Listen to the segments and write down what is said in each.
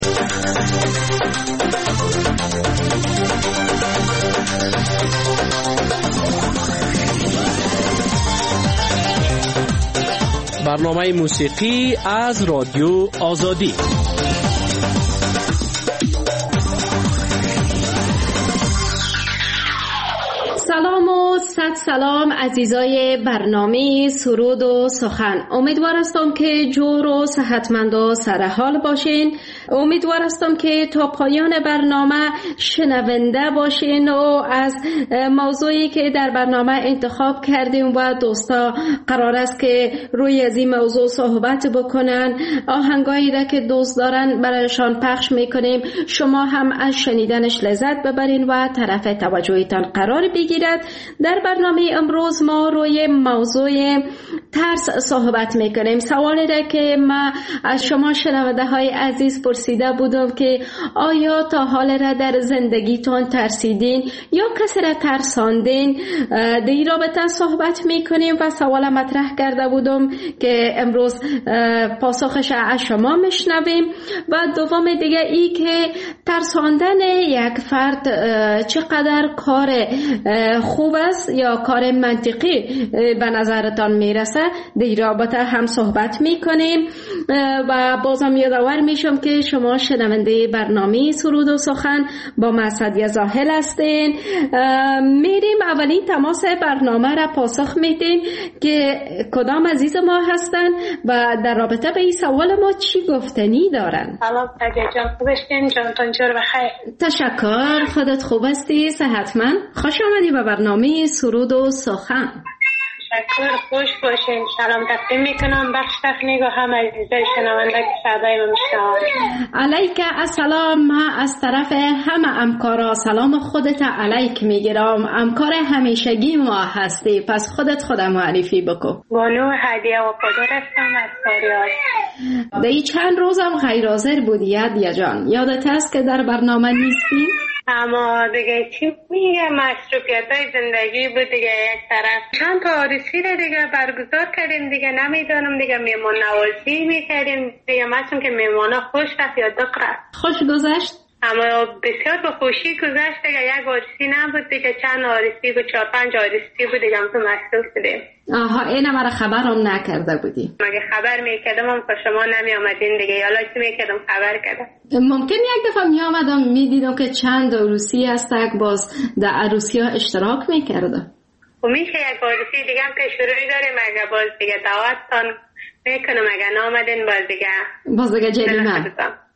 برنامه موسیقی از رادیو آزادی. سلام و صد سلام عزیزای برنامه سرود و سخن. امیدوار هستم که جور و صحتمند و سرحال باشین. امیدوار هستم که تا پایان برنامه شنونده باشین و از موضوعی که در برنامه انتخاب کردیم و دوستا قرار است که روی از این موضوع صحبت بکنن، آهنگایی را که دوست دارن برایشان پخش میکنیم. شما هم از شنیدنش لذت ببرین و طرف توجهتان قرار بگیرید. در برنامه امروز ما روی موضوع ترس صحبت میکنیم. سوالی را که ما از شما شنونده های عزیز پرسیده بودم که آیا تا حال را در زندگیتون ترسیدین یا کسی را ترساندین؟ در این رابطه صحبت میکنیم و سوال مطرح کرده بودم که امروز پاسخش از شما میشنویم. و دوم دیگه ای که ترساندن یک فرد چقدر کار خوب است یا کار منطقی به نظرتان میرسه، در رابطه هم صحبت میکنیم. و بازم یادآور میشم که شما شنونده برنامه سرود و سخن با مسعدی زاهل هستین. میریم اولین تماس برنامه را پاسخ میدین که کدام عزیز ما هستن و در رابطه به این سوال ما چی گفتنی دارن. سلام سعدیه جان، خوبشین؟ جانتان جور بخیر؟ تشکر، خودت خوب هستی؟ صحتمند؟ خوش آمدی به برنامه سرود و سخن. تشکر، خوش باشین. سلام تقدیم میکنم بخش تکنیک و هم عزیزای شنونده که صدای ما میشنوند. علیک السلام. ما از طرف همه همکارا سلام خودت علیک میگیرم. همکار همیشگی ما هستی، پس خودت معرفی بکن. بانو هدیه و پادر هستم از کاریات. دی چند روزم غیر حاضر بودی هدیه جان، یادت هست که در برنامه نیستی؟ اما دیگه چی میگه، مصروفیت های زندگی بود دیگه. یک طرف چند تا عروسی رو دیگه برگزار کردیم دیگه، نمیدونم دیگه میمون نوازی میکردیم دیگه. مثلا که میمونه خوش رفت یا دق رفت. خوش گذشت؟ اما بسیار به خوشی گذشت دیگه. یک عروسی نبود دیگه، چند عروسی بود، 4-5 عروسی بود دیگه. هم تو مصروف بودیم. آها، اینه مرا خبرم نکرده بودی. مگه خبر میکردم هم که شما نمی آمدین دیگه، یا لاچ میکردم خبر کردم. ممکن یک دفعه می آمدم میدیدم که چند عروسی هست، باز در عروسی ها اشتراک میکردم. و میشه یک عروسی دیگه هم که شروعی داریم، اگه باز دیگه دعوتتان میکنم، اگه نامدین باز دیگه جریمه.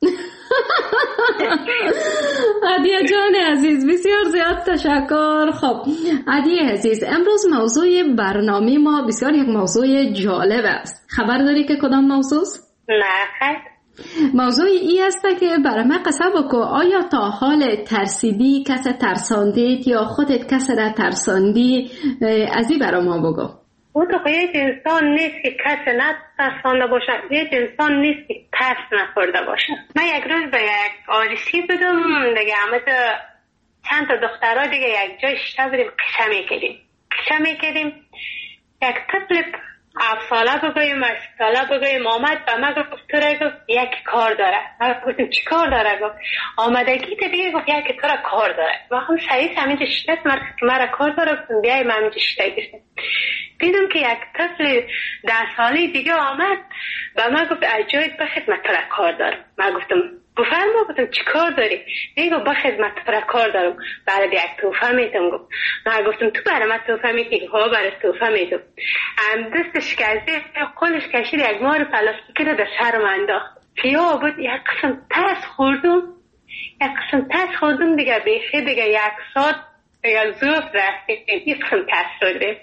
عدیه جان عزیز بسیار زیاد تشکر. خب عدیه عزیز، امروز موضوع برنامه ما بسیار یک موضوع جالب است. خبر داری که کدام موضوع است؟ نه خیر. موضوع ای است که برای من قصه بکو. آیا تا حال ترسیدی، کسی ترساندید یا خودت کسی را ترساندی؟ از این برای ما بگو. او تو یک انسان نیست که کسی نترسانده باشه، یک انسان نیست که ترس نخورده باشه. من یک روز به یک عروسی بودم دیگه، همه چند تا دخترها دیگه یک جای شده بودیم، قصه میکردیم. یک طفل 7 ساله بگویم 8 ساله بگویم آمد به من گفت تو را گفت یک کار داره. من گفتم چی کار داره؟ گفت آمدگی تو دیگه گفت یک تو را کار داره. و هم سعیس همینجا شدت مرا کار داره. گفتم بیایی من همینجا شده گفتم. دیدم که یک طفل 10 ساله دیگه آمد به من گفت از جایت بخید من تو را کار دارم. من گفتم بفرما. گفتم چی کار داری؟ دیگه با خدمت تو را کار دارم، برای یک توفه میتونم. گفت من گفتم تو برای من توفه میتونی؟ ها برای توفه میتونم. دستش کشید، قلش کشید، یک مار پلاستیکی رو در سرم انداخت. فیا بود. یک قسم ترس خوردم دیگه. بیخی دیگه 1 ساعت یا زوف رفتیم. یک قسم ترس شده.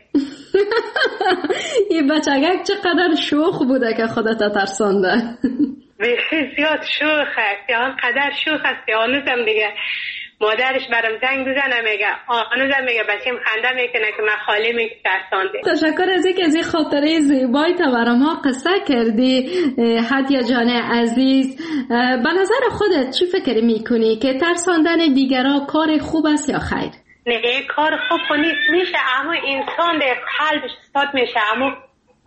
این بچگک چقدر شوخ بوده که خودت ترسانده. بیخی زیاد شوخ است، یا قدر شوخ است که هنوزم دیگه مادرش برام زنگ بزنه میگه، هنوزم میگه بچه‌م خنده میکنه که من خالی میترسانده. تشکر از اینکه از این خاطره زیبایی تا برای ما قصه کردی هدیه جان عزیز. به نظر خودت چی فکر میکنی که ترساندن دیگران کار خوب است یا خیر؟ نه کار خوب نیست، میشه اما انسان در قلبش ساد میشه، اما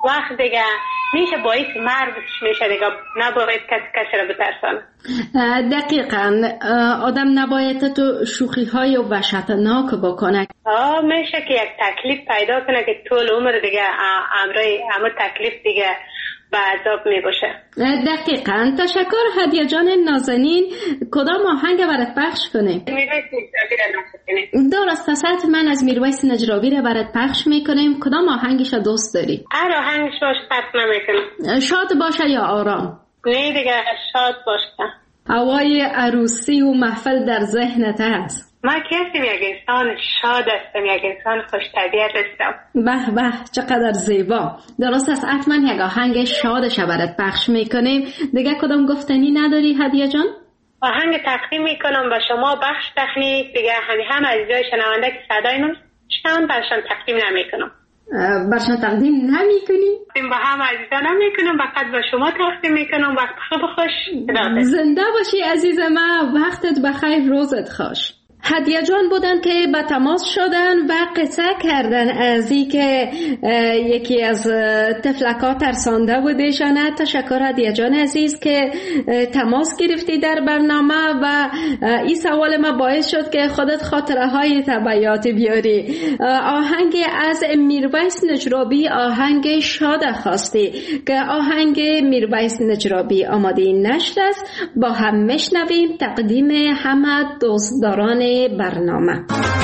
وقت دیگه میشه باعث مرگ میشه دیگه، نباید کسی را بترسانه. دقیقاً آدم نباید تو شوخی های وحشتناک بکنه. میشه که یک تکلیف پیدا کنه که طول عمر دیگه امر تکلیف دیگه به عذاب می باشه. دقیقاً. تشکر هدیه جان نازنین. کدام آهنگ برات پخش کنیم؟ میرویس نجرابی را نکنیم. درست است، من از میرویس نجرابی را برات پخش میکنیم. کدام آهنگش دوست داری؟ هر آهنگش باشه فرق نمیکنه. شاد باشه یا آرام؟ نه دیگه شاد باشه. هوای عروسی و محفل در ذهنت است؟ من کسی یک انسان شاد هستم، یک انسان خوش طبیعت هستم. به به چقدر زیبا. درست است، حتما یک آهنگ شادش برات پخش میکنیم. دیگه کدام گفتنی نداری هدیه جان؟ آهنگ تقدیم میکنم به شما بخش تکنیک دیگه، همه عزیزای شنونده که صدای من شنون برشان تقدیم نمیکنم. برشان تقدیم نمیکنی؟ با هم عزیزا نمیکنم، فقط با شما تقدیم میکنم. وقت خوش. زنده باشی عزیز من، وقتت بخیر، روزت خوش. هدیه جان بودن که به تماس شدن و قصه کردن از این که یکی از تفلکا ترسانده بودشانه. تشکر هدیه جان عزیز که تماس گرفتی در برنامه و این سوال ما باعث شد که خودت خاطره های طبیعت بیاری. آهنگ از میرویس نجرابی، آهنگ شاد خواستی که آهنگ میرویس نجرابی آماده نشر است. با هم میشنویم تقدیم همه دوستداران برنامه.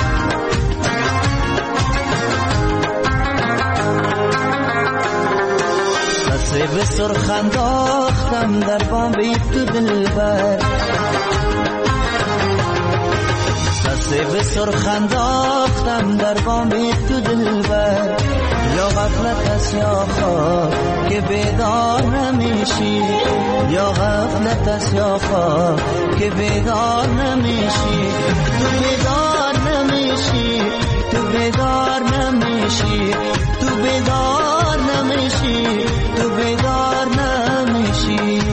دسته به سرخ انداختم در بام تو دلبر، دسته به سرخ انداختم در بام تو دلبر. یا غفلت است یا خواب که بیدار نمیشی، یا غفلت است یا خواب که بیدار نمیشی. تو بیدار نمیشی، تو بیدار نمیشی، تو بیدار نمیشی، تو بیدار نمیشی.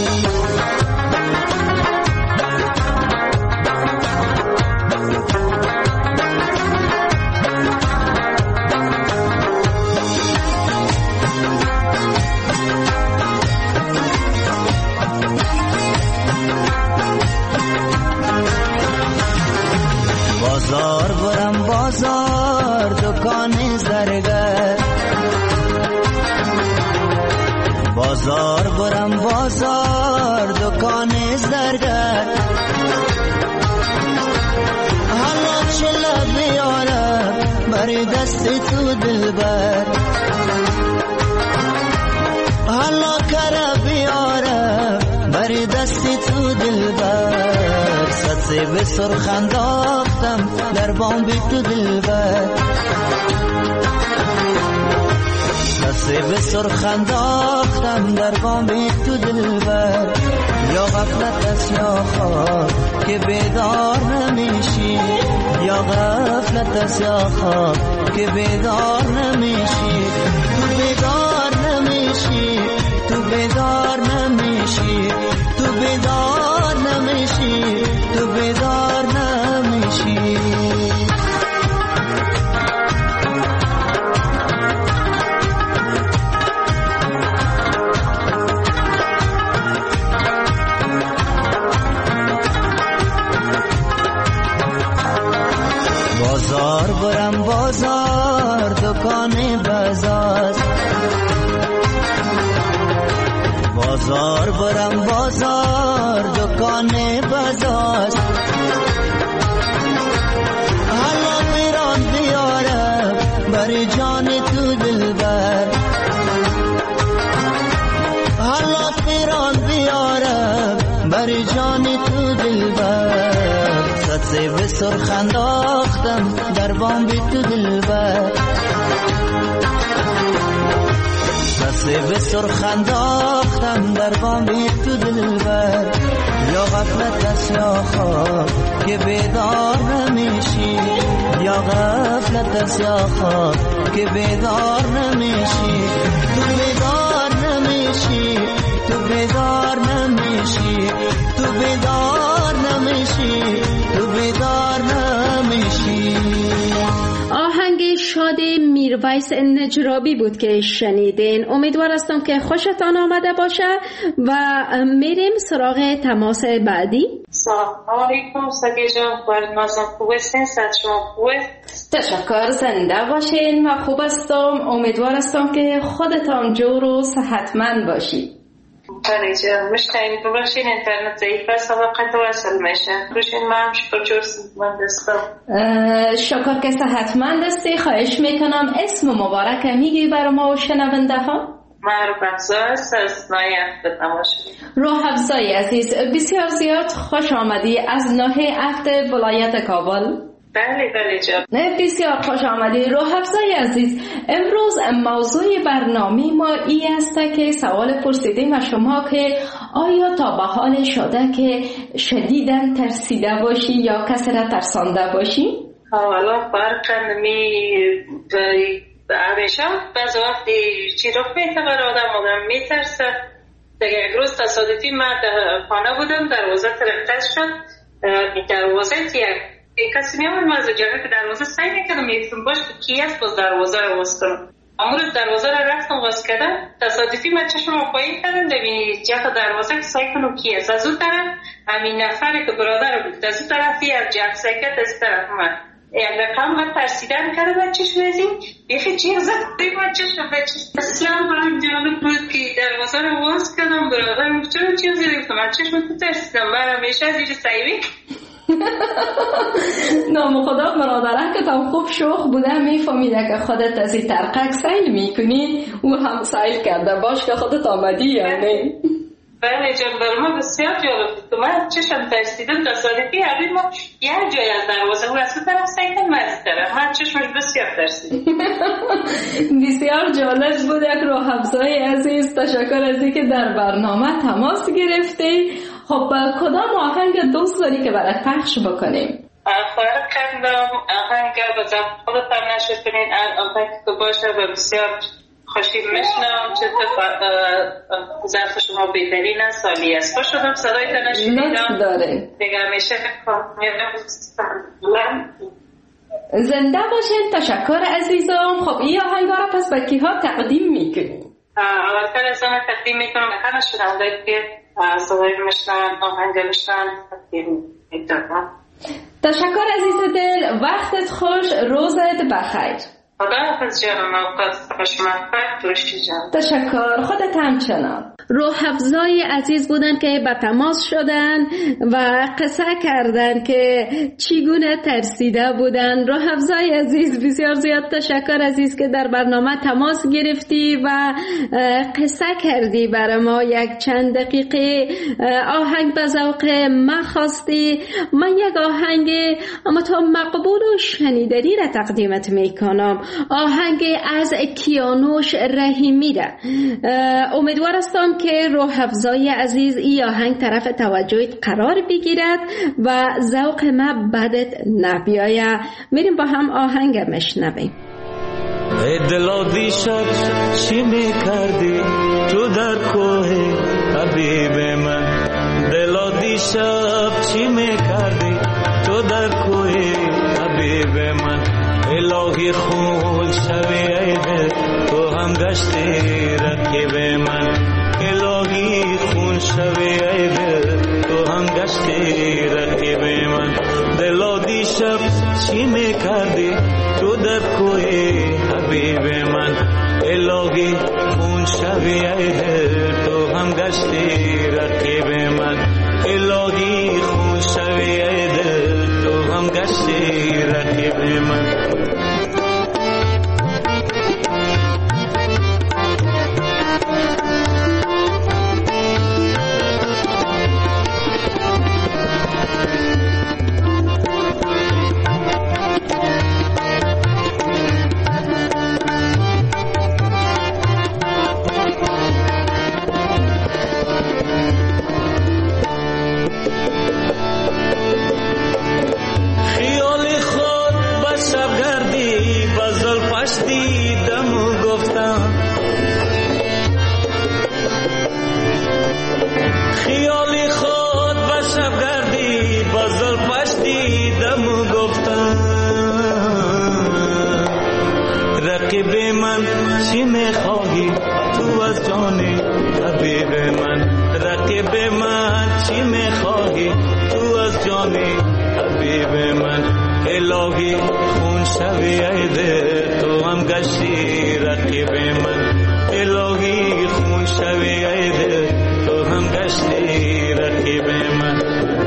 بازار برم بازار دکان زرگر، بازار برم بازار دکان زرگر. حالا چلا بیارم بر دست تو دلبر، حالا کرا بیارم بر دست تو دلبر. سطح به سرخ انداختم در بام تو دلبر، سطح به سرخ انداختم در بام تو دلبر. یا غفلت است یا خواب که بیدار نمیشی، یا غفلت است یا خواب که بیدار نمیشی. تو بیدار نمیشی، تو بیدار نمیشی، تو بیدار نمیشی، تو بیدار نمیشی. بازار برم بازار دکان بازار، بازار برم بازار دکان بازار. حالا میران بیارم بر جان تو دلبر، حالا میران بیارم بر جان تو دلبر. سطح به سرخ انداختم در بام تو دلبر، سطح به سرخ انداختم در بام تو دلبر. یا غفلت است یا خواب که بیدار نمیشی، یا غفلت است یا خواب که بیدار نمیشی. تو بیدار نمیشی، تو بیدار نمیشی، تو بیدار نمیشی، تو بیدار نمیشی. آهنگ شاد میرویس نجرابی بود که شنیدین. امیدوار هستم که خوشتان آمده باشه و میریم سراغ تماس بعدی. سلام علیکم سگی جان، برنامه‌تون خوبه؟ صحت شما خوبه؟ تشکر، زنده باشین و خوب هستم. امیدوار هستم که خودتان جور و صحتمند باشید. بله جان، مشتاقم ببخشید اینترنت ضعیف است و قطع وصل میشه. روشین من شکر جور صحتمند هستم. شکر که صحتمند هستی. خواهش میکنم اسم مبارک میگی برای ما و شنونده ها؟ من روح‌افزا است از ناحیه تماشا. روح‌افزای عزیز، بسیار زیاد خوش آمدی از ناحیه افت ولایت کابل. بله جان. بسیار خوش آمدی روح‌افزای عزیز. امروز موضوع برنامه ما ای است که سوال پرسیدیم و شما که آیا تا به حال شده که شدیداً ترسیده باشی یا کسی را ترسانده باشی؟ حالا فرق همیشه بعض وقتی چی رو میته برای آدم میترسه. دیگه یک روز تصادفی من در خانه بودم، دروازه ترقه شد. دروازه یک کسی میامد من از جایی که دروازه سعی میکردم میفتم باش که کی است باز دروازه رو باز کنم. امروز دروازه رو رفتم باز کردم، تصادفی من چشم رو پایین کردم ببینی جهت دروازه که سعی کنم کی است. از اون طرف همین نفری که برادر بود، از اون طرفی از جهت سعی کرد از طرف من یک رقم من ترسیدن کرده بچهش وزیم بیخی چیه زدی بچهش و بچهش اصلا برای جانب بود که دروازه رو باز کردم. برادر بود چرا چیه زدی گفتم من چشم تو ترسیدم. من همیشه از اینجا سعیوی نام خدا برادرم که تا خوب شوخ بوده میفهمیده که خودت از این ترقک سیل میکنی او هم سیل کرده باش که خودت آمدی یا نه. بله جان، برای ما بسیار جالب بود. من چشم ترسیدم تصادفی همین ما یک جای از دروازه او از طرف سیل من از طرف من چشمش بسیار ترسیدم. بسیار جالب بود. یک روح‌افزای عزیز، تشکر از اینکه در برنامه تماس گرفتی. خب کدام آهنگ دوست داری که برات پخش بکنیم؟ فرق کردم آهنگ به زبان خودتان نشر کنین. آهنگ که باشه و بسیار خوشی میشنم چه ظرف شما بهترین است. سالی است خوش شدم صدای تنشیدم دیگه همیشه زنده باشین. تشکر عزیزم. خب این آهنگ را پس به کی ها تقدیم میکنیم؟ اولتر از آن تقدیم میکنم به همه شنونده که صدای میشنن آهنگ میشنن تقدیم میکنم. تشکر عزیز دل، وقتت خوش، روزت بخیر. خدا حافظ جانم، اوقات خوشمزه باشی جان. تشکر، خودت همچنان. روح‌افزای عزیز بودن که به تماس شدن و قصه کردن که چگونه ترسیده بودن. روح‌افزای عزیز بسیار زیاد تشکر عزیز که در برنامه تماس گرفتی و قصه کردی برای ما. یک چند دقیقه آهنگ به ذوق ما خواستی. من یک آهنگ اما تا مقبول و شنیدنی را تقدیمت میکنم. آهنگ از کیانوش رحیمی را. امیدوار هستم که روح‌افزای عزیز این آهنگ طرف توجهت قرار بگیرد و ذوق ما بدت نبیاید. میریم با هم آهنگ میشنویم. ای دلا دیشب چی میکردی تو در کوه حبیب من؟ دلا دیشب چی میکردی تو در کوه حبیب من؟ الهی خون شوی ای دل تو هم گشتی رقیب من. الهی خون شوی ای دل تو هم گشتی رقیب من. دلا دیشب چی میکردی تو در کوه حبیب من؟ الهی خون شوی ای دل تو هم گشتی رقیب من. الهی خون شوی ای دل تو هم گشتی رقیب من. جانی حبیب من الهی خون شوی ای دل تو هم گشتی رقیب من الهی خون شوی ای دل تو هم گشتی رقیب من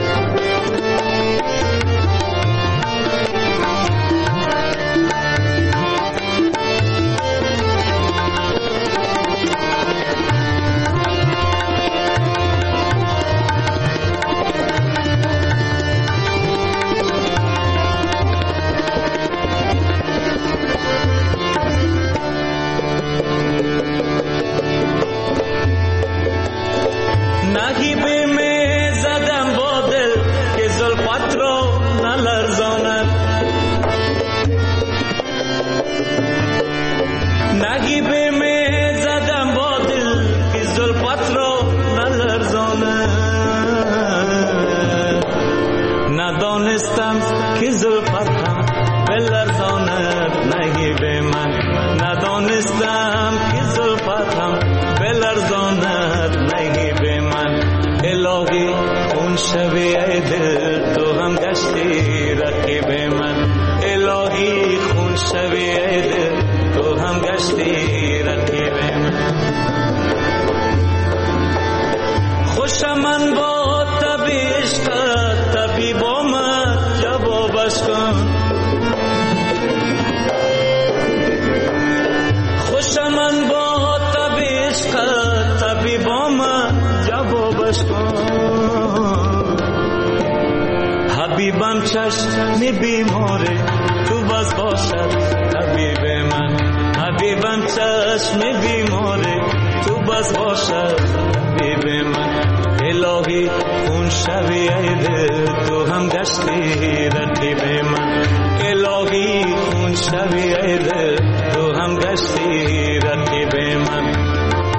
حبیبم چشم بیماره تو باز باشد حبیب من حبیبم چشم بیماره تو باز باشد حبیب من الهی خون شوی ای دل تو هم گشتی رقیب من الهی خون شوی ای دل تو هم گشتی رقیب من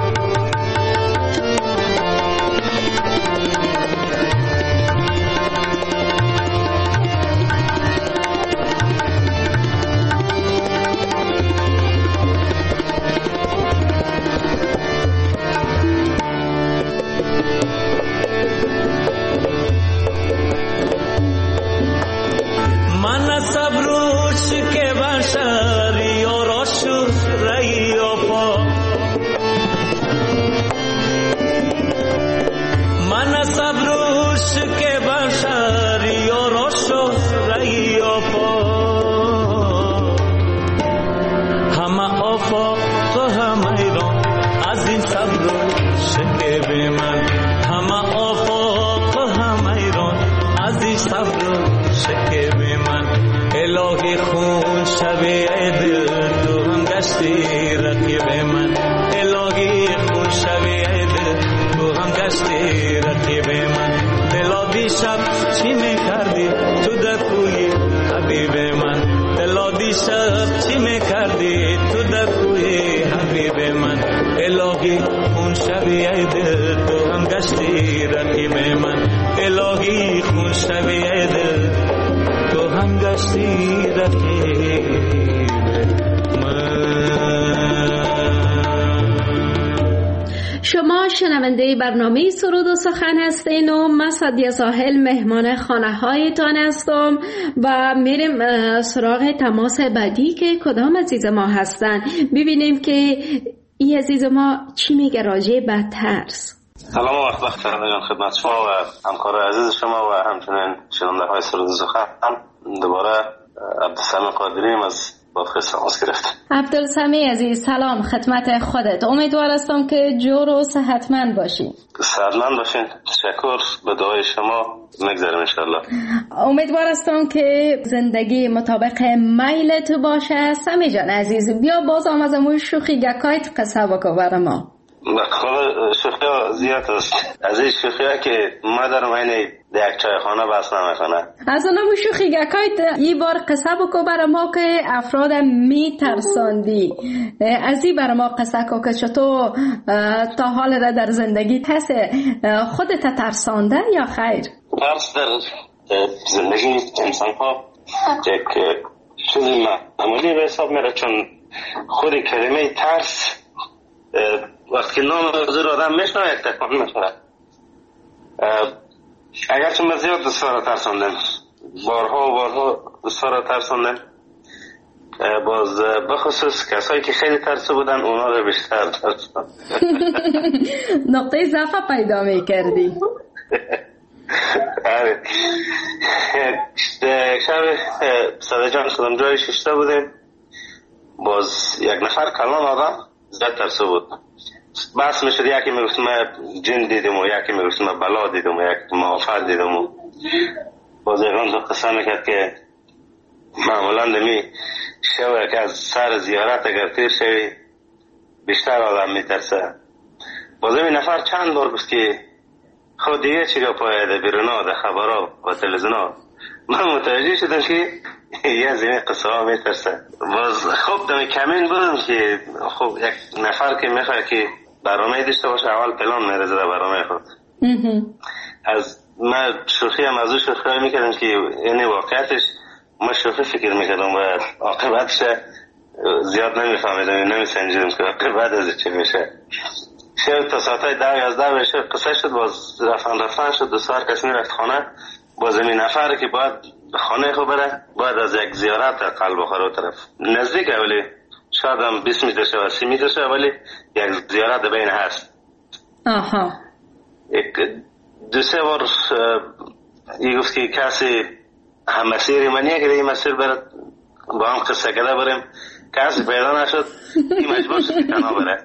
شما شنونده برنامه سرود و سخن هستین و من سعدیه ساحل مهمان خانه هایتان هستم و میریم سراغ تماس بعدی که کدام عزیز ما هستن ببینیم که این عزیز ما چی میگه راجع به ترس. سلام و وقت بخیر خدمت شما و همکار عزیز شما و همچنین شنونده های سرود و سخن. دوباره عبدالسمی قادریم از بادغیس تماس گرفت. عبدالسمی عزیز سلام خدمت خودت. امیدوار هستم که جور و صحتمند باشین. سلامت باشین. تشکر به دعای شما میگذاریم انشالله. امیدوار هستم که زندگی مطابق میل تو باشه. سمی جان عزیز بیا باز از اموی شوخی گکایت قصه بکو بر ما. خب شوخی ها زیاد است. از این شوخی ها که ما در مینه یک چایخانه بس نمیکنه. از اونم شوخی گکایت این بار قصه بکو بر ما که افراد می ترساندی. از این بر ما قصه کو که چطور تا حال را در زندگی تست خودت ترسانده یا خیر؟ ترس در زندگی انسان ها یک چیزی معمولی به حساب میره، چون خود کلمه ترس وقتی نام حضور آدم میشنه یک تکان میخوره. اگرچه من زیاد دوستا را ترساندم، بارها و بارها دوستا را ترساندم، باز بخصوص کسایی که خیلی ترسو بودن اونا رو بیشتر ترساندم. نقطه ضعف پیدا میکردی. آره. شب صدجان شدم جای ششته بودیم، باز یک نفر کلان آدم زیاد ترسو بود. بحث میشد، یکی میگفت من جن دیدم و یکی میگفت من بلا دیدم و یکی معافات دیدم و باز یکان تو قصه میکرد که معمولا دمی شوه که از سر زیارت اگر تیر شوی بیشتر آدم میترسه. باز این نفر چند بار گفت که خود دیگه چیگاه پایده بیرونا ده خبرها و تلویزیونا. من متوجه شدم که یه از این قصه ها میترسه. باز خوب دمی کمین بودم که خب یک نفر که میخواه که برنامه داشته باشه اول پلان میرزه در برنامه خود. از من شوخی هم از او شوخی میکردم که این واقعیتش ما شوخی فکر میکردم و عاقبتش زیاد نمیفهمیدم، نمیسنجیدم که عاقبت از چه میشه. شب تا ساعتای 10-11 شب قصه شد، باز رفتن شد، دو سوار کسی میرفت خانه. باز این نفر که باید خانه خو بره باید از یک زیارت قلب بخوره طرف نزدیک، ولی شاید هم 20 متر شه و 30 متر شه، ولی یک زیارت بین هست. آها. دو سه بار ای گفت که کسی هم مسیری منیه که این مسیر برد با هم قصه کده بریم، کسی پیدا نشد، این مجبور شد تنها بره.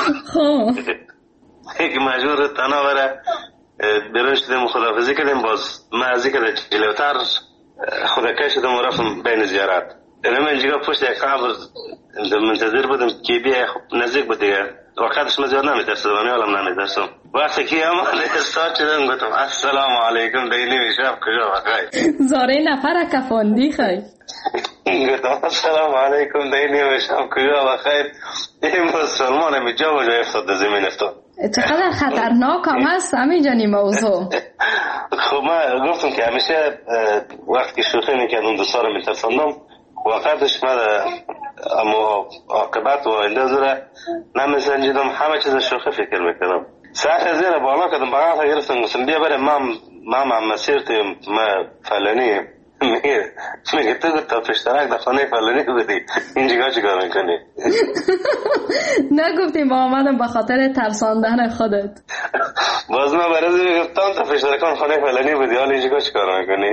که مجبور تنها بره. برون شدیم خداحافظی کردیم. باز من از این که جلوتر خودکش شدم و رفتم بین زیارت. من اینجا پشت یک قبر منتظر بودم که بیای، نزدیک بود دیگه. وقتش من زیاد نمیترسدم، حالم نمیترسم. وقتی که امان استاد شدم گفتم السلام علیکم دینی میشم کجا بخیر. زاره نفر کفاندی خیلی. گفتم السلام علیکم دینی میشم کجا بخیر. این مسلمان می جا و جا افتاد زمین افتاد. چقدر خطرناک هم هست همینجا این موضوع. خب من گفتم که همیشه وقتی شوخی میکردم دوستا رو میترساندم، وقتش من اما عاقبت و آینده زره نمیسنجیدم، همه چیز شوخی فکر میکردم. ساعت زیر بالا کردم بغل گرفتم گفتم بیا بریم من مسیر تیم من فلانی. میگه تو تا پشترک در خانه فلانی بودی اینجا چیکار میکنی؟ نگفتی با آمدم به خاطر ترساندن خودت. باز من برای گفتم تا پشترکان خانه فلانی بودی حالا اینجا چیکار میکنی؟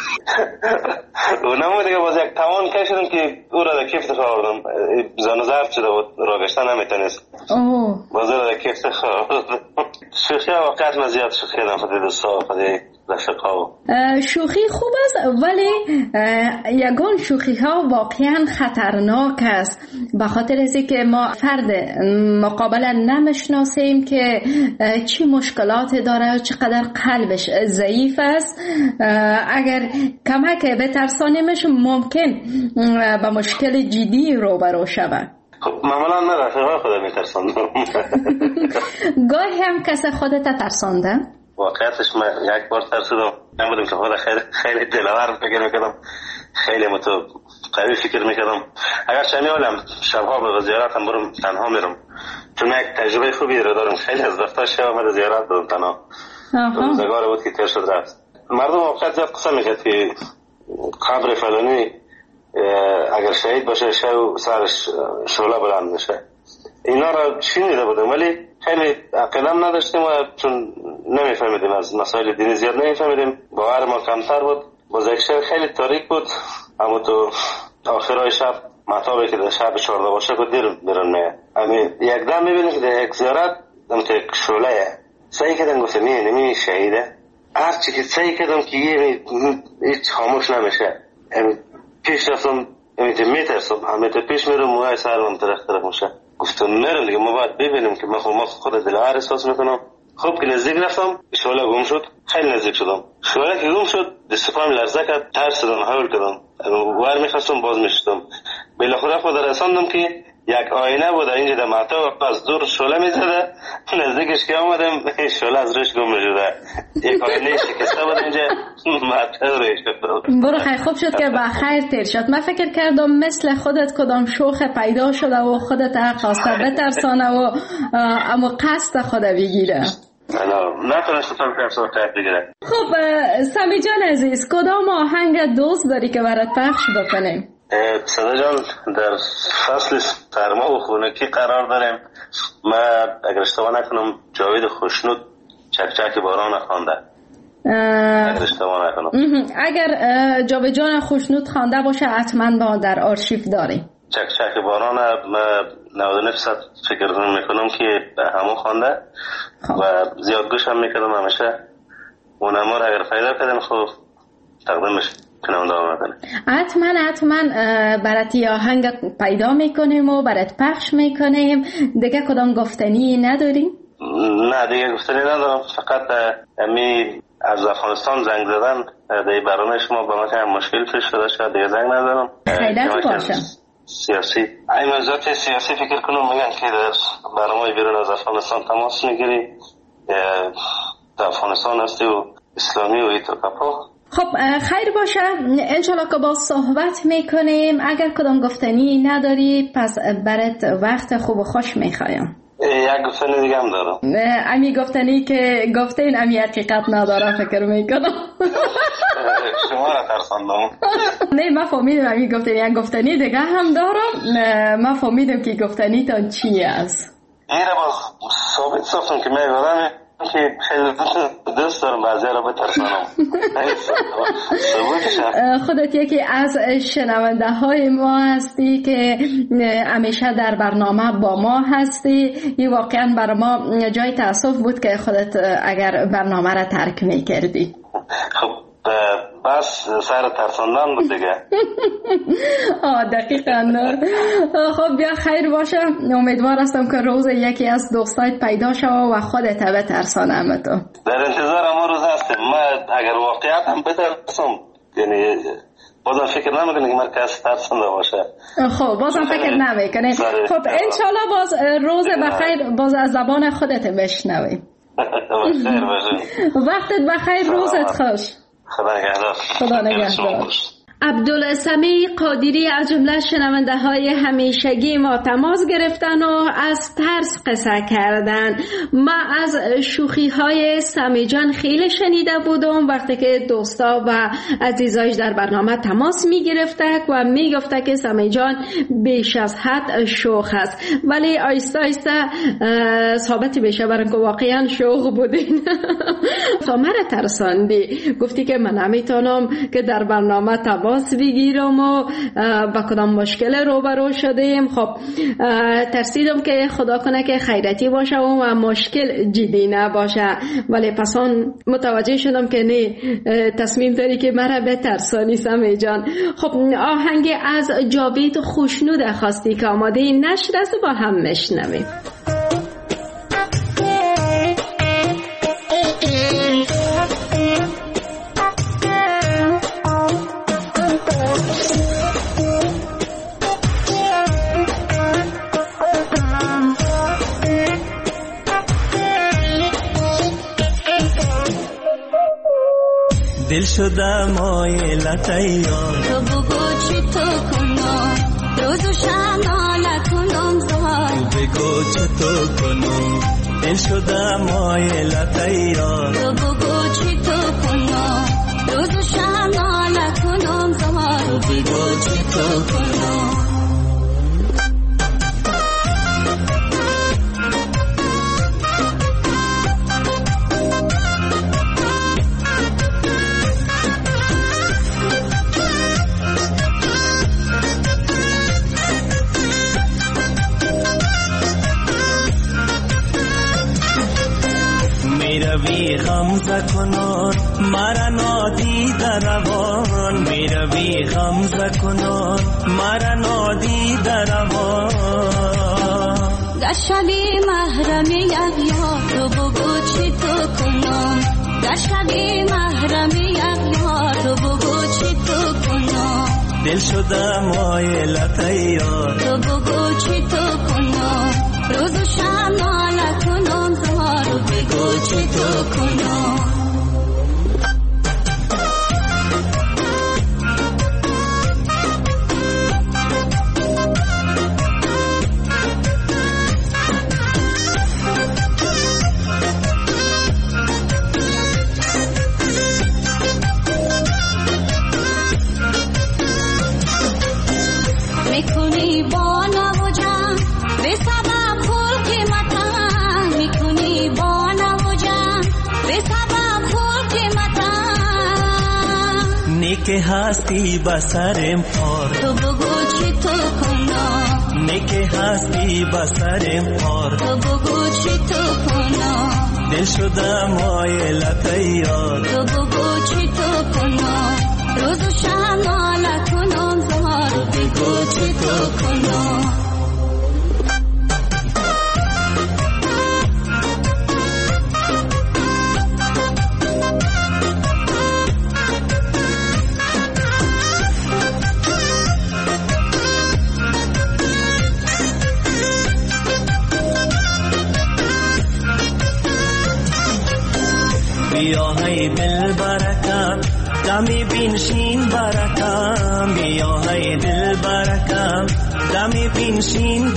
اونم دیگه باز یک توان کشیدم که او را در کیف خوردم، زن و ضرب شده بود را گشتن نمیتونست. باز را در کیف خوردم. شوخی واقعیت من زیاد شوخی دارم خودی دوستا خودی رفقا. شوخی خوب است ولی یگان شوخی ها واقعا خطرناک است، به خاطر از اینکه ما فرد مقابل نمیشناسیم که چی مشکلات داره، چقدر قلبش ضعیف است. اگر کمک بترسانیمش ممکن به مشکل جدی روبرو شود. خب معمولا من رفقا خودم میترساندم. گاهی هم کسی خودت ترسانده؟ واقعیتش من یک بار ترسیدم، نمیدونم که خود خیلی دلاور فکر میکردم، خیلی قوی فکر میکردم. اگر چنین حالم شبها به زیارت هم برم تنها میرم، چون یک تجربه خوبی رو دارم. خیلی از وقتا شب آمده زیارت برم تنها. روزگار بود که تیر شد رفت. مردم واقعیت زیاد قسم میکرد که قبر فلانی اگر شهید باشه شب سرش شعله بلند میشه. اینا را شنیده بودم ولی خیلی عقیدم نداشتیم و چون نمیفهمیدیم از مسائل دینی زیاد نمیفهمیدیم، باور ما کمتر بود. باز یک شب خیلی تاریک بود، اما تو آخرای شب مطابقی که در شب 14 باشه که دیر بیرون میه. یک دم میبینیم که در یک زیارت دم که یک شعله سعی کردم گفتم نمی شهیده، هرچی که سعی کردم که هیچ خاموش نمیشه. پیش رفتم میترسم، همه تا پیش میرم موهای سرم طرف میشه. گفتم میرم دیگه، ما باید ببینیم که ما خود دلار احساس میکنم. خوب که نزدیک رفتم شعله گم شد، خیلی نزدیک شدم. شعله که گم شد دست پام لرزه کرد، ترسیدم، هول کردم، ور میخواستم باز میشدم. بالاخره خود رساندم که یک آینه بود اینجا در معطا، از دور شعله میزده، نزدیکش که آمدم شعله از روش گم شده. یک آینه شکسته بود اینجا معطا روش شد. برو خیلی خوب شد که با خیر تیر شد. من فکر کردم مثل خودت کدام شوخ پیدا شده و خودت خواسته بترسانه و اما قصد خود بگیره. نتونستم که بگیره. خب سمی جان عزیز، کدام آهنگ دوست داری که برات پخش بکنیم؟ صدا جان، در فصل سرما و خونکی قرار داریم. من اگر اشتباه نکنم جاوید خوشنود چکچک باران خوانده. اگر اشتباه نکنم. اگر جاوید جان خوشنود خوانده باشه حتما ما در آرشیو داریم. چکچک باران 99% فکر میکنم که همون خوانده و زیاد گوش هم میکردم همیشه. اونما رو اگر پیدا کردیم خب تقدیمش کنم دارم نکنه. حتما برات یه آهنگ پیدا میکنیم و برات پخش میکنیم. دیگه کدام گفتنی نداریم؟ نه دیگه گفتنی ندارم، فقط امی از افغانستان زنگ زدن در برنامه شما با من هم مشکل پیش شده شد، دیگه زنگ ندارم. خیلیت باشم. سیاسی این موضوعات سیاسی فکر کنم میگن که در برنامه بیرون از افغانستان تماس میگیری، در افغانستان هستی و اسلامی و ایتوکاپا. خب خیر باشه، انشالله که با صحبت میکنیم. اگر کدام گفتنی نداری پس برات وقت خوب و خوش میخوایم. یک گفتنی دیگه هم دارم. امی گفتنی که گفتین امی حقیقت نداره فکر میکنم. شما را ترساندم. نه من فهمیدم امی گفتنی یک گفتنی دیگه هم دارم. من فهمیدم که گفتنی تان چی است. این را با ثابت ساختم که میگم که خیلی دوست دارم بعضی را بترسانم. خودت یکی از شنونده های ما هستی که همیشه در برنامه با ما هستی. این واقعا برای ما جای تأسف بود که خودت اگر برنامه را ترک میکردی. خب بس سر ترساندن بود دیگه. دقیقا. خب بیا خیر باشه، امیدوار هستم که روز یکی از دوستایت پیدا شو و خودت بترسانم تو. در انتظار همون روز هستم. من اگر واقعیت هم بترسم یعنی بازم فکر نمیکنی که من کسی ترسنده باشه. خب بازم فکر نمیکنی. خب انشالله باز روز بخیر باز از زبان خودت بشنویم. بخیر باشه. وقتت بخیر، روزت خوش. خدا نگهدار. عبدالسمیع قادری از جمله شنونده های همیشگی ما تماس گرفتن و از ترس قصه کردن. من از شوخی های سمی جان خیلی شنیده بودم وقتی که دوستا و عزیزایش در برنامه تماس می گرفته و می گفته که سمی جان بیش از حد شوخ است، ولی آیسته آیسته ثابت بشه برای که واقعا شوخ بودین. تو مرا ترساندی، گفتی که من نمیتونم که در برنامه تماس بگیرم و با کدام مشکل روبرو شدیم. خب ترسیدم که خدا کنه که خیرتی باشه و مشکل جدی نباشه، ولی پس آن متوجه شدم که نه، تصمیم داری که مرا بترسانی سمی جان. خب آهنگ از جاوید خوشنود خواستی که آماده نشر است، با هم میشنویم. دل شده مایلتی تو بگو چی تو کنم روز و شب ناله کنم زار تو بگو چی تو کنم دل شده مایلتی تو بگو چی تو کنم روز و شب ناله کنم زار تو بگو چی تو کنم. میروی غمزه کنون مرا نادیده روان، میروی غمزه کنون مرا نادیده روان. گشبی محرمی یار تو بگو چی تو کنم، گشبی محرمی یار تو بگو چی تو کنم. دل شده مایلتی یار تو بگو چی تو کنم روز و شب ناله کنم زار تو بگو چی تو کنم. میکنی با نوجم به سبب پول قیمتم میکنی با نوجم به سبب پول قیمتم نیک هستی بسرم پار تو بگو چی تو کنم نیک هستی بسرم پار تو بگو چی تو کنم دل شدم مایلت یار تو بگو چی تو کنم روز و شب ناله کنم زار تو بگو چی تو کنم بیا های دل برکم دمی بینشین برکم بیا های دل برکم دمی بینشین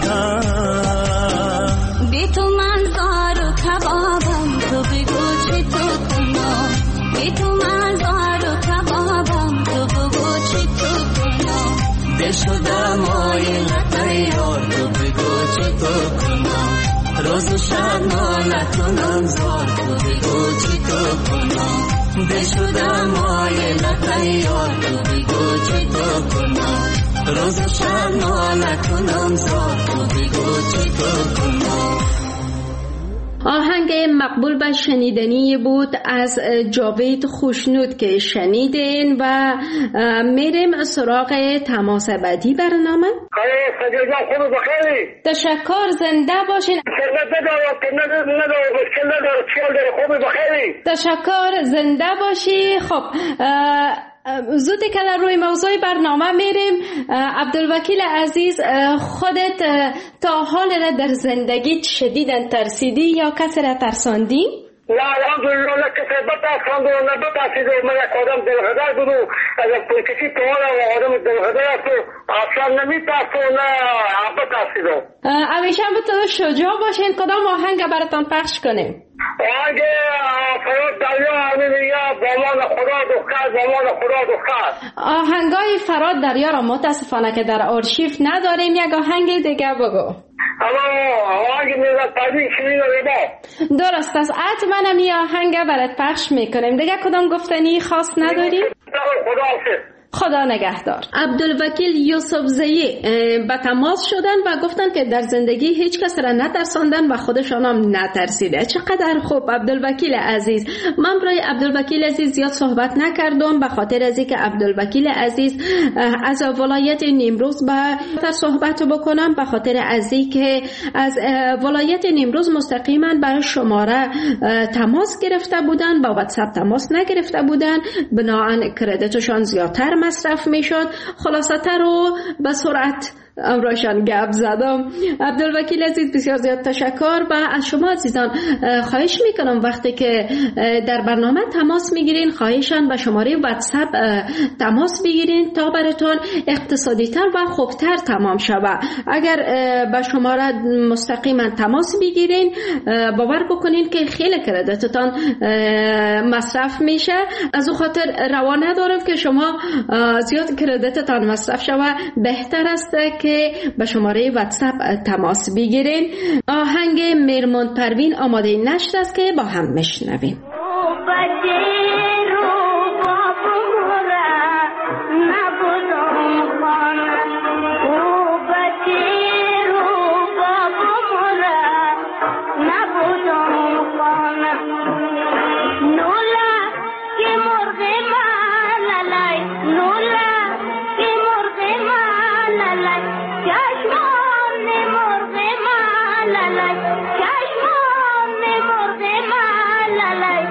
برکم بی تو من زار و کبابم تو بگو چی تو کنم بی تو من زار و کبابم تو بگو چی تو کنم دل شدم مایلت یار تو بگو چی تو کنم روز و شب ناله کنم زار تو بگو چی تو کنم دل شدم مایلت یار تو بگو چی تو کنم روز و شب ناله کنم زار تو بگو چی تو کنم. آهنگ مقبول و شنیدنی بود از جاوید خوشنود که شنیدین و میریم سراغ تماس بعدی برنامه. خوب بخیری. تشکر زنده باشین. تشکر زنده باشی. خب زودی که در روی موضوع برنامه میریم. عبدالوکیل عزیز خودت تا حال را در زندگی شدیداً ترسیدی یا کسی را ترساندی؟ نه الحمدلله نه کسی بترساند و نه بترسید و من یک آدم دلغدر بود و از کسی تو حال آدم دلغدر است و اصلا نمیترس و نه بترسید. همیشه بتون شجاع باشین. کدام آهنگ براتان پخش کنیم؟ آهنگ فراد دریا همین میگه بامان خدا دختر بامان خدا دختر. آهنگای فراد دریا را متاسفانه که در آرشیو نداریم. یک آهنگ دیگه بگو. اما آهنگ میلاد پروین شیرین ربا. درست است. حتما می آهنگ برات پخش میکنیم. دیگه کدام گفتنی خاص نداریم؟ خدا حافظ. خدا نگهدار. عبدالوکیل یوسفزئی به تماس شدن و گفتن که در زندگی هیچ کس را نترساندن و خودشان هم نترسیده. چقدر خوب عبدالوکیل عزیز. من برای عبدالوکیل عزیز زیاد صحبت نکردم به خاطر از اینکه عبدالوکیل عزیز از ولایت نیمروز به صحبت بکنم، به خاطر از اینکه از ولایت نیمروز مستقیما به شماره تماس گرفته بودن، با واتساپ تماس نگرفته بودن، بنابراین کردیتشان زیادتر مصرف میشد. خلاصه رو به سرعت امرایشان گپ زدم. عبدالوکیل عزیز بسیار زیاد تشکر و از شما عزیزان خواهش میکنم وقتی که در برنامه تماس میگیرین خواهشان به شماره واتساپ تماس بگیرین تا براتون اقتصادی تر و خوبتر تمام شود. اگر به شماره مستقیما تماس بگیرین باور بکنین که خیلی کردیتتان مصرف میشه. از اون خاطر روا ندارم که شما زیاد کردیتتان مصرف شود. بهتر است که به شماره واتساپ تماس بگیرین. آهنگ میرمن پروین آماده نشر است که با هم میشنویم. La la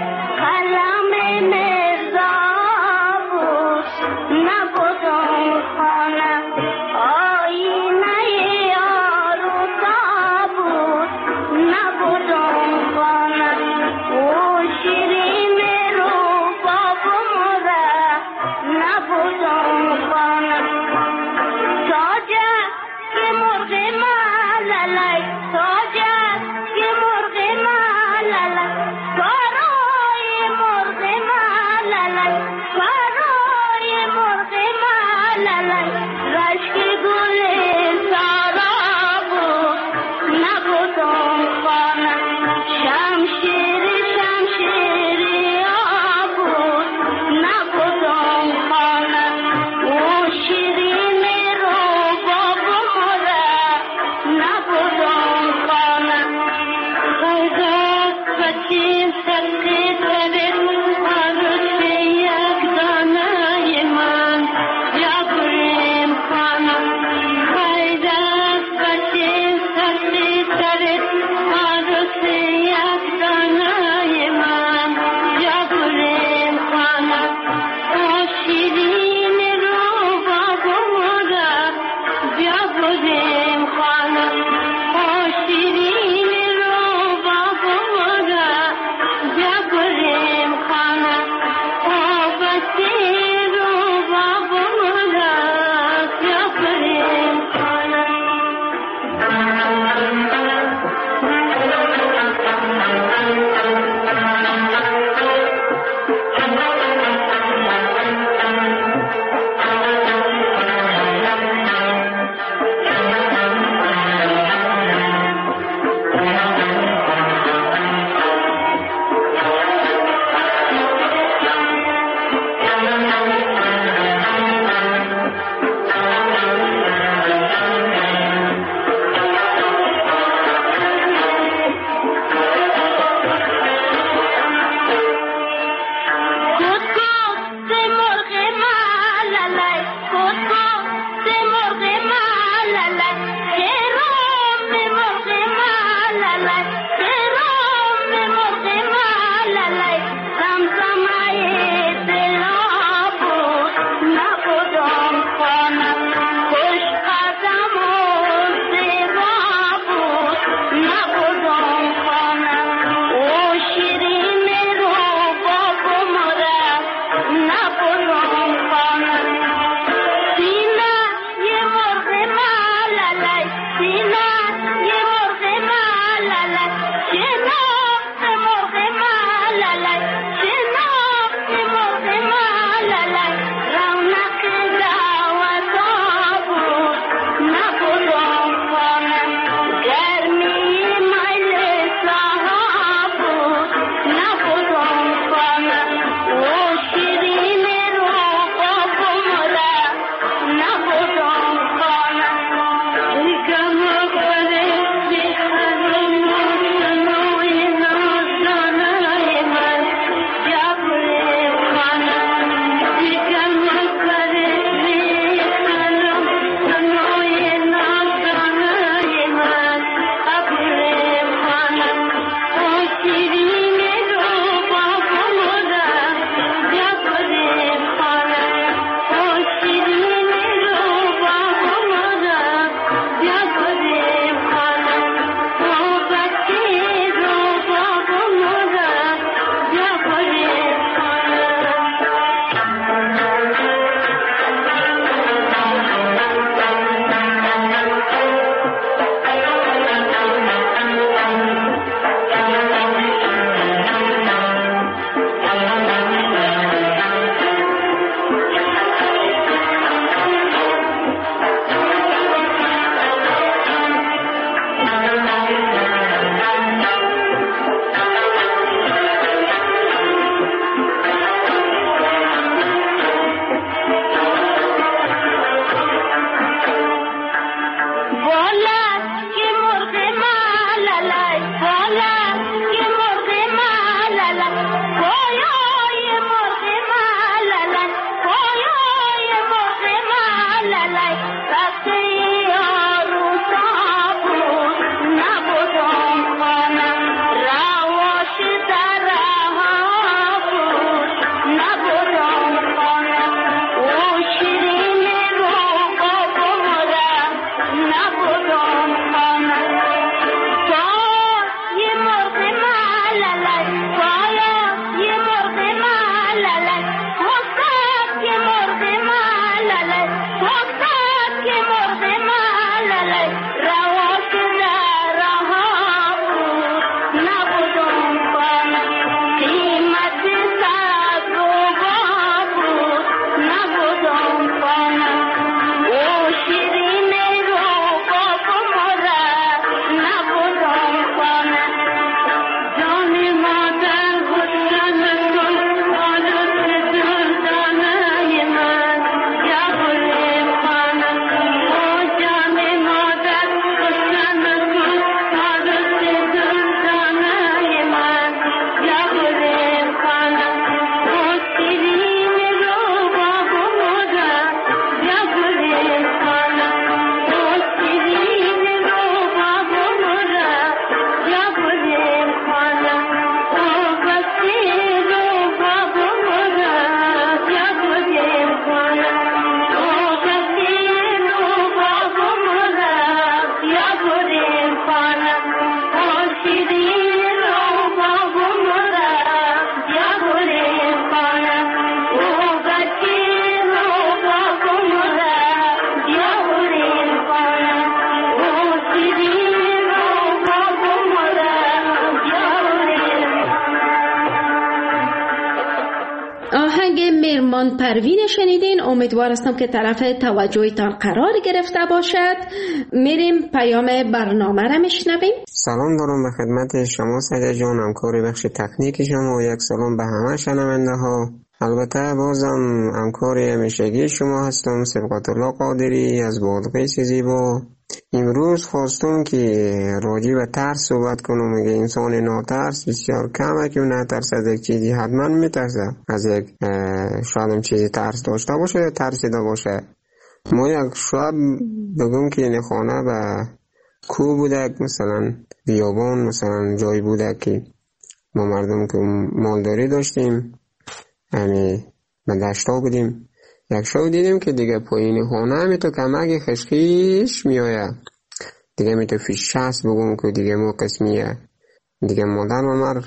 فرمان پروین شنیدین. امیدوار هستم که طرف توجهتان قرار گرفته باشد. میریم پیام برنامه را میشنویم. سلام دارم به خدمت شما سعید جان، همکار بخش تکنیک شما، و یک سلام به همه شنونده ها. البته بازم همکار همیشگی شما هستم، سبقت الله قادری از بادغیس زیبا. امروز خواستم که راجع به ترس صحبت کنم. میگه انسان ناترس بسیار کمه که نترس از یک چیزی، حتما میترسه از یک شاید هم چیزی ترس داشته باشه یا ترسیده باشه. ما یک شاید بگم که این خانه به کوه بوده، مثلا بیابان، مثلا جایی بوده که ما مردم که مالداری داشتیم، یعنی به دشتا بودیم. یک شو دیدیم که دیگه پایین خانه میتو کمک خشخیش میآید دیگه، میتو فیش شست بگم که دیگه ما قسمیه دیگه. مادر ممر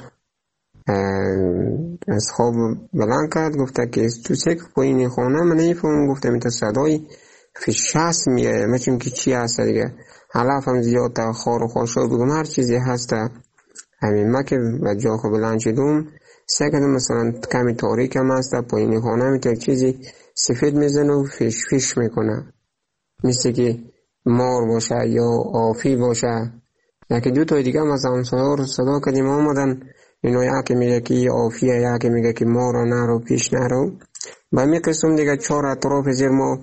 از خواب بلند کرد، گفته که تو سک پایین خانه من نیفهم، گفته میتو صدای فیش شست میآید. من چون که چی هسته دیگه، حلاف هم زیاد تا خار و خوشو بگم هر چیزی هسته. همین ما که به جا خواب بلند شدم سکدم مثلا کمی تاریک هم هسته، پایین خانه میتو چیزی سفید میزنه و فیش میکنه، مثل که مار باشه یا آفی باشه. یکی دو تا دیگه از همسایه رو صدا کردیم آمدن، اینو یکی میگه که آفیه، یکی میگه که مار نرو پیش نرو. با می قسم دیگه 4 اطراف زیر ما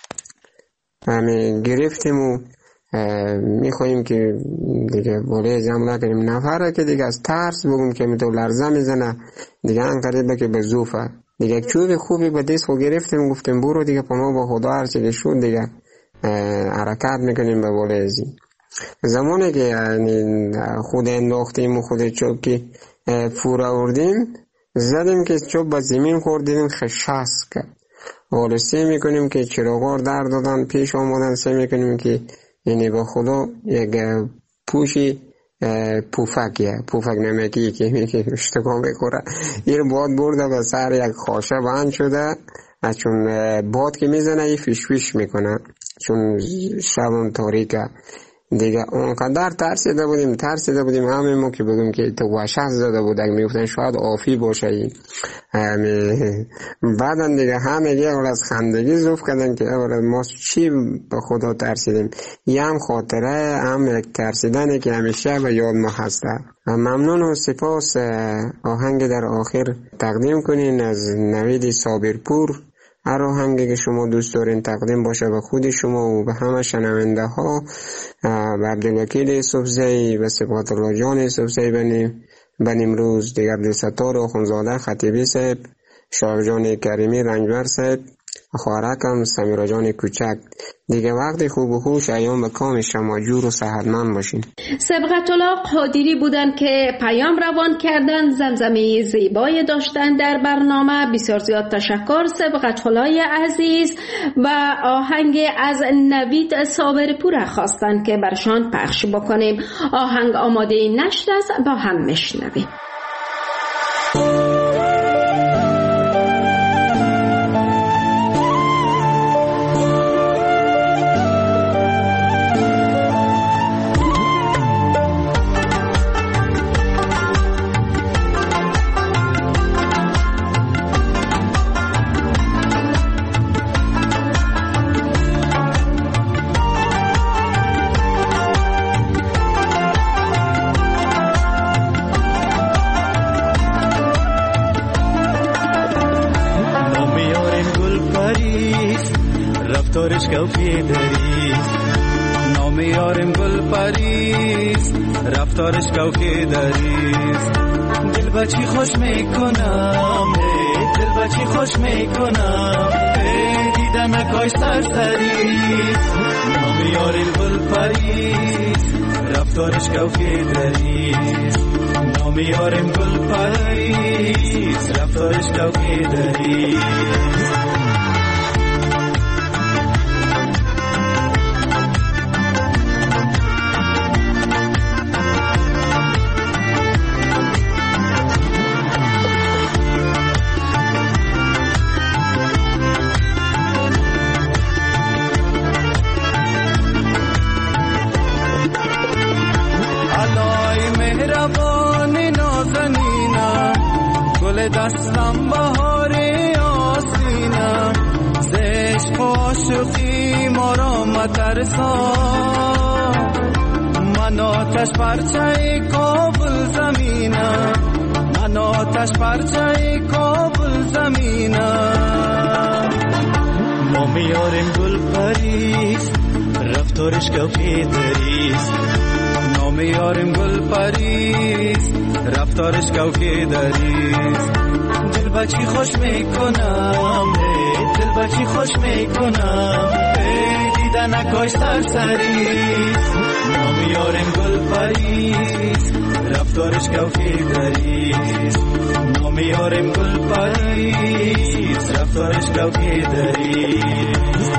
گرفتیم و میخواییم که دیگه باله جمله کنیم. نفره که دیگه از ترس بگم که میتو لرزه میزنه دیگه، انقریبه که به زوفه دیگه. یک چوب خوبی به دست خود گرفتیم، گفتیم برو دیگه پناه با خدا هرچی که شد دیگه حرکت میکنیم به بالا ازی. زمانی که خود انداختیم و خود چوب که فور آوردیم زدیم که چوب به زمین خوردیم، خشست کرد. حالا سعی میکنیم که چراغار در دادن پیش آمدن، سعی میکنیم که یعنی با خدا یک پوشی پوفک نمکی که اشتباه میکنه این باد برده به سر یک خاشه بند شده، چون باد که میزنه این فیش میکنه، چون شبم تاریکه دیگه. اونقدر ترسیده بودیم همین ما که بگیم که تو وحشت زده بود، میگفتن شاید آفی باشه این. بعدن دیگه همه یه از خندگی زوف کردن که ما چی به خدا ترسیدیم. یه هم خاطره، هم یک ترسیدنی که همیشه به یاد ما هسته. ممنون و سپاس. آهنگ در آخر تقدیم کنین از نوید صابرپور. هر آهنگی که شما دوست دارین تقدیم باشه به خود شما و به همه شنونده ها، به عبدالوکیل یوسفزئی و سبقت الله جان یوسفزئی بن امروز، دیگر عبدالستار آخونزاده خطیبی صاحب، شاعر جان کریمی رنجبر صاحب، خواهرکم سمیرا جان کوچک. دیگه وقتی خوب و خوش ایام به کام شما جور و صحتمند باشین. سبقت الله قادری بودن که پیام روان کردن، زمزمه زیبای داشتن در برنامه. بسیار زیاد تشکر سبقت الله عزیز. و آهنگ از نوید صابرپور خواستن که برشان پخش بکنیم. آهنگ آماده نشد است، با هم میشنویم. رفتارش کافی دریست، نام یارم گل پریست، رفتارش کافی دریست. دل بچی خوش میکنم، دل بچی خوش میکنم، دیدم کاش سرسریست. نام یارم گل پریست، رفتارش کافی دریست. نام یارم گل پریست، رفتارش کافی دریست. دستم بهار آسینا نترسان من آتش پرچه کابل زمینم من آتش پرچه کابل زمینم نام یارم گل پریست رفتارش کافی دریست نام یارم گل پریست رفتارش کافی دریست دل بچی خوش میکنم دل بچی خوش میکنم دیدن نکاش سرسریست نام یارم گل پریست رفتارش کافی دریست نام یارم گل پریست رفتارش کافی دریست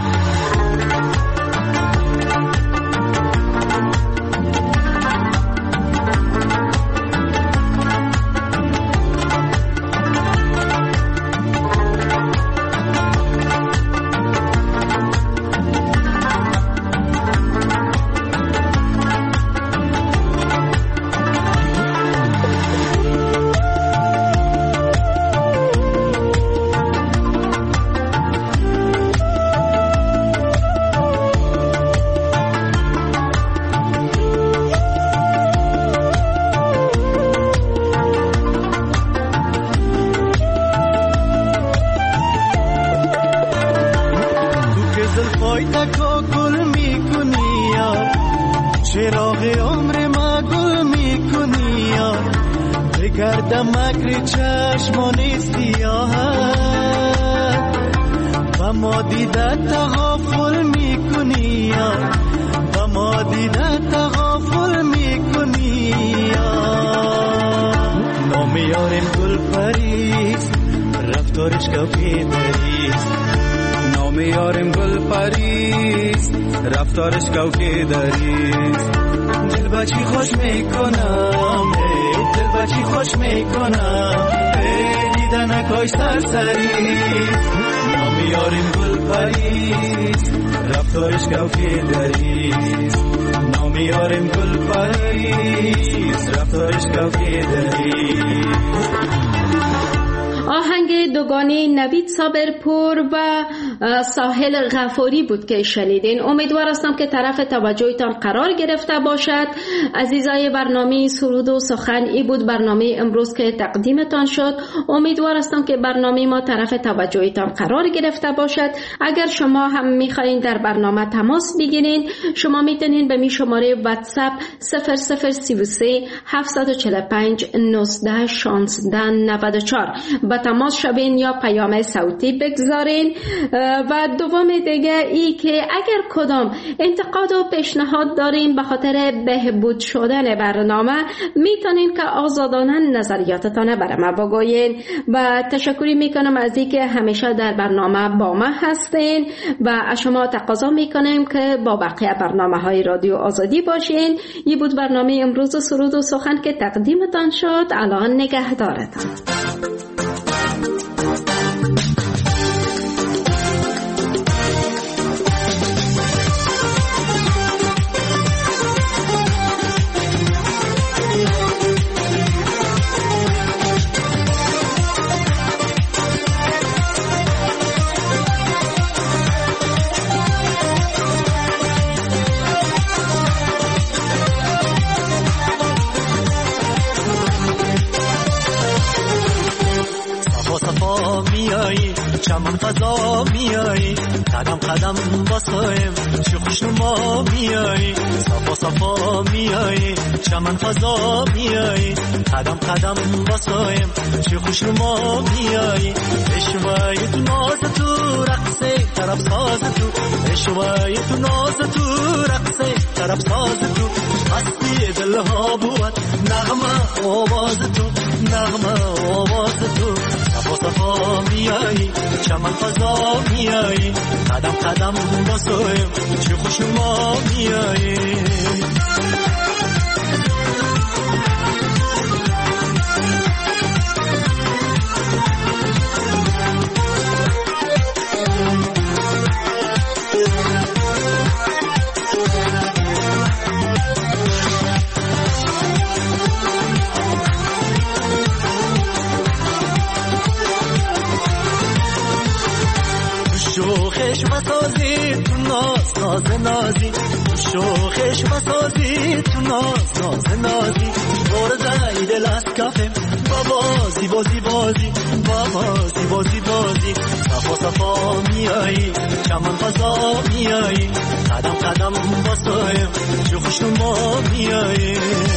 رفتارش کافی دریست دل بچی خوش میکنم دل بچی خوش میکنم دیدن نکاش سرسریست نام یارم گل پریست رفتارش کافی دریست نام یارم گل پریست رفتارش کافی دریست. آهنگ دوگانه نوید صابرپور و ساحل غفاری بود که شنیدین. امیدوار هستم که طرف توجهتان قرار گرفته باشد. عزیزای برنامه سرود و سخن ای بود برنامه امروز که تقدیمتان شد. امیدوار هستم که برنامه ما طرف توجهتان قرار گرفته باشد. اگر شما هم میخواین در برنامه تماس بگیرین شما میتونین به می شماره واتساپ 0033 745 19 16 94 با تماس شوین یا پیام صوتی بگذارین. و دوم دیگه ای که اگر کدام انتقاد و پیشنهاد دارین به خاطر بهبود شدن برنامه میتونین که آزادانه نظریاتتان برام بگوین. و تشکری میکنم از اینکه همیشه در برنامه با ما هستین و از شما تقاضا میکنم که با بقیه برنامه های رادیو آزادی باشین. این بود برنامه امروز سرود و سخن که تقدیمتان شد. الان نگهدارتان. چمن فضا میایی قدم قدم واسایم چه خوشنما میایی صفا صفا میایی چمن فضا میایی قدم قدم واسایم چه خوشنما میایی اشوای تو ناز تو رقص طرف ساز تو اشوای تو ناز تو رقص طرف ساز تو مستی دلها بود نغمه آواز تو نغمه آواز تو صفا صفا میایی چمن فضا میایی قدم قدم واسایم چه خوشما میایی شوخش بسازی تو ناز ناز نازی شوخش بسازی تو ناز ناز نازی برده دل از کفم بازی بازی بازی بازی بازی بازی صفا صفا میایی چمن فضا میایی قدم قدم باسایم چه خوشنما میایی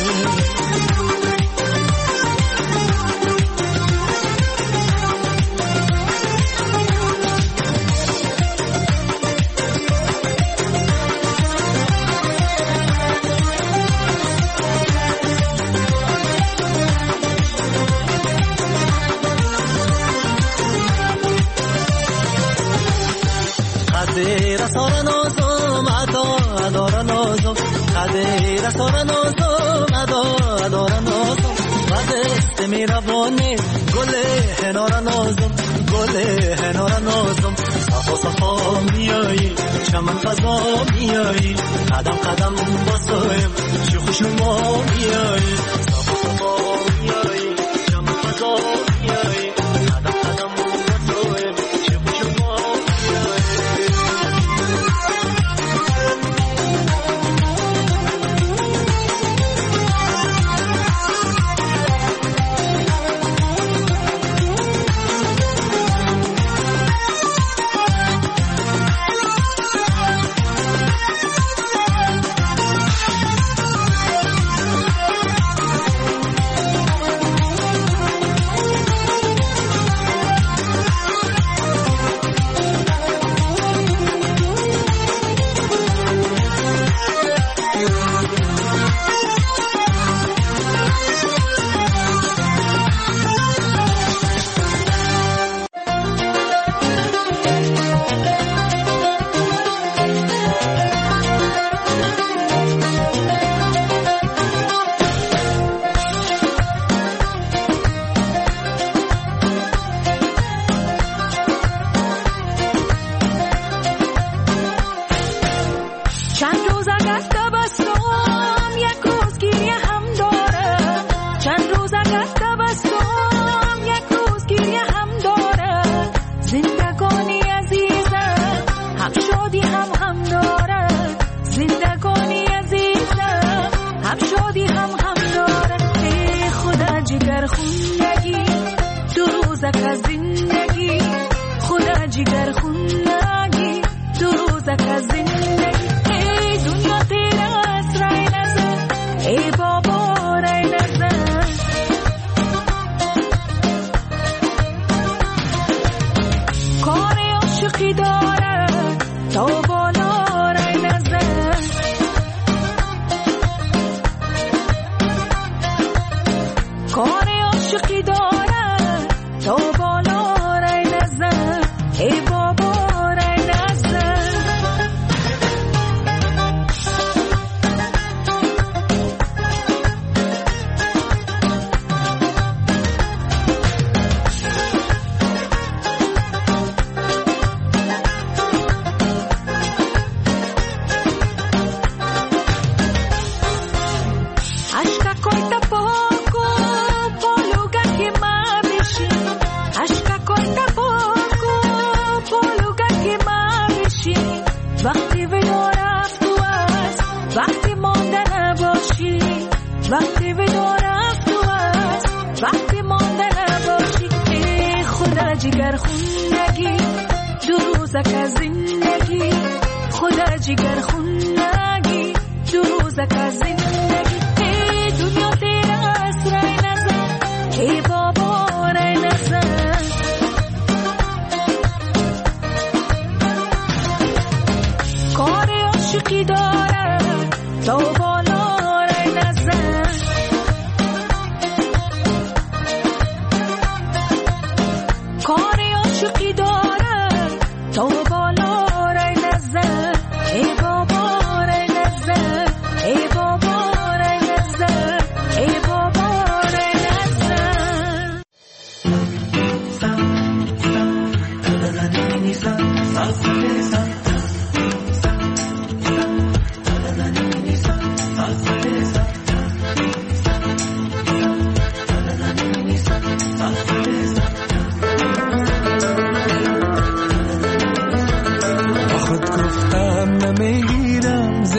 قدر سار نازم ادار نازم قدر سار نازم ادار نازم وقت میروانه گل هنار نازم گل هنار نازم صفا صفا میایی چمن فضا میایی قدم قدم باسایم چه خوشنما میایی صفا صفا میایی چمن فضا میایی قدم قدم باسایم چه خوشنما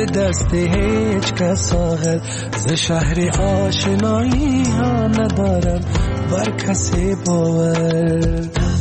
دست هیچ کس آخر ز شهر آشنایی ها ندارم بر کسی باور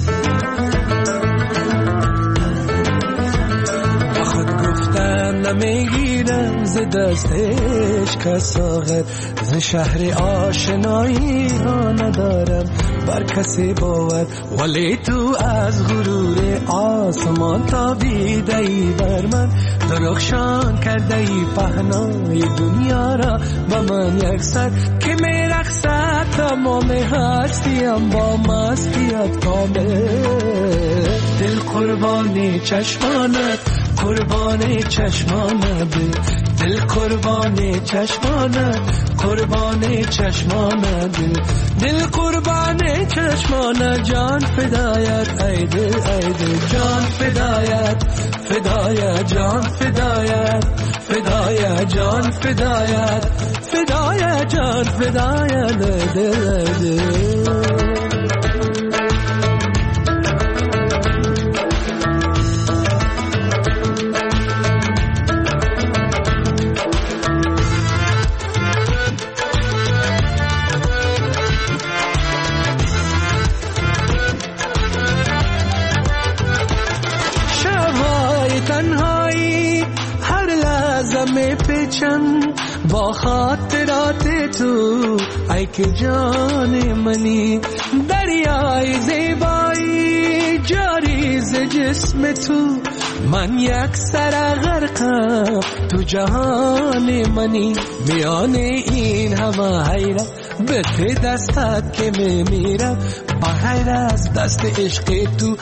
با خود گفتم نمیگیرم ز دست هیچ کس آخر ز شهر آشنایی ها ندارم بر کسی باور ولی تو از غرور آسمان تابیده ای بر من درخشان کرده ای پهنای دنیا را با من یک سر که میرقصد تمام هستیم با مستیت کامل دل قربان چشمانت قربان چشمانت دل قربان چشمانت قربان چشمانت دل قربان چشمانت جان فدایت ای دل جان فدایت فدایت جان فدایت فدایت جان فدایت فدایت جان فدایت دل با خاطرات تو ای که جان منی دریای زیبایی جاری ز جسم تو من یک سر غرقم تو جهان منی میان این همه حیرت به ته دستت که میمیرم با غیر از دست عشق تو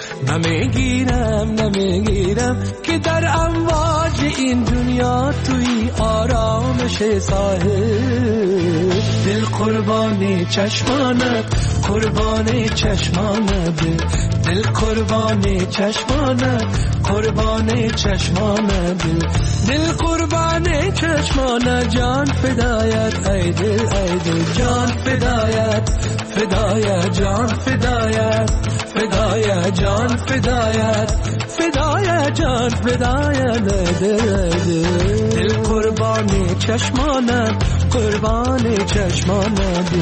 نمیگیرم که در امواج این دنیا توی آرامش صاحب دل قربان چشمانت قربان چشمانت دل قربان چشمانت قربان چشمانت دل قربان چشمانت جان فدایت ای دل جان فدایت فدایت جان فدایت فدایت جان فدایت فدایت جان فدایت دل قربان چشمانت قربان چشمانت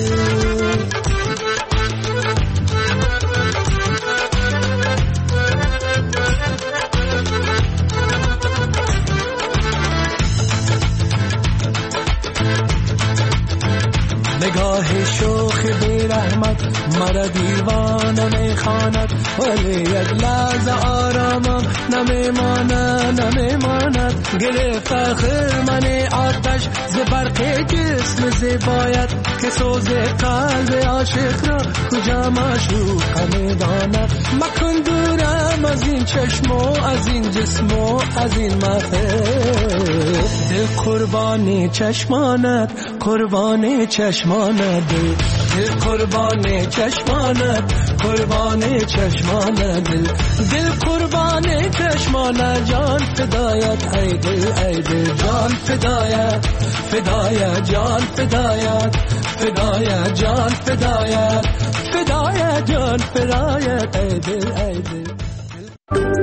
نگاه شوخ بی رحمت مرا دیوانه میخواند ولی یک لحظه آرامم نمیماند گرفت آخر من آتش ز برق جسم زیبایت که سوز قلب عاشق را کجا معشوق میداند مکن دورم از این چشم و از این جسم و از این محفل دل قربان چشمانت قربان چشمانت دل قربان چشمانت قربان چشمانت دل قربان چشمانت جان فدایت ای دل جان فدایت فدایت جان فدایت فدایت جان فدایت فدایت جان فدایت ای دل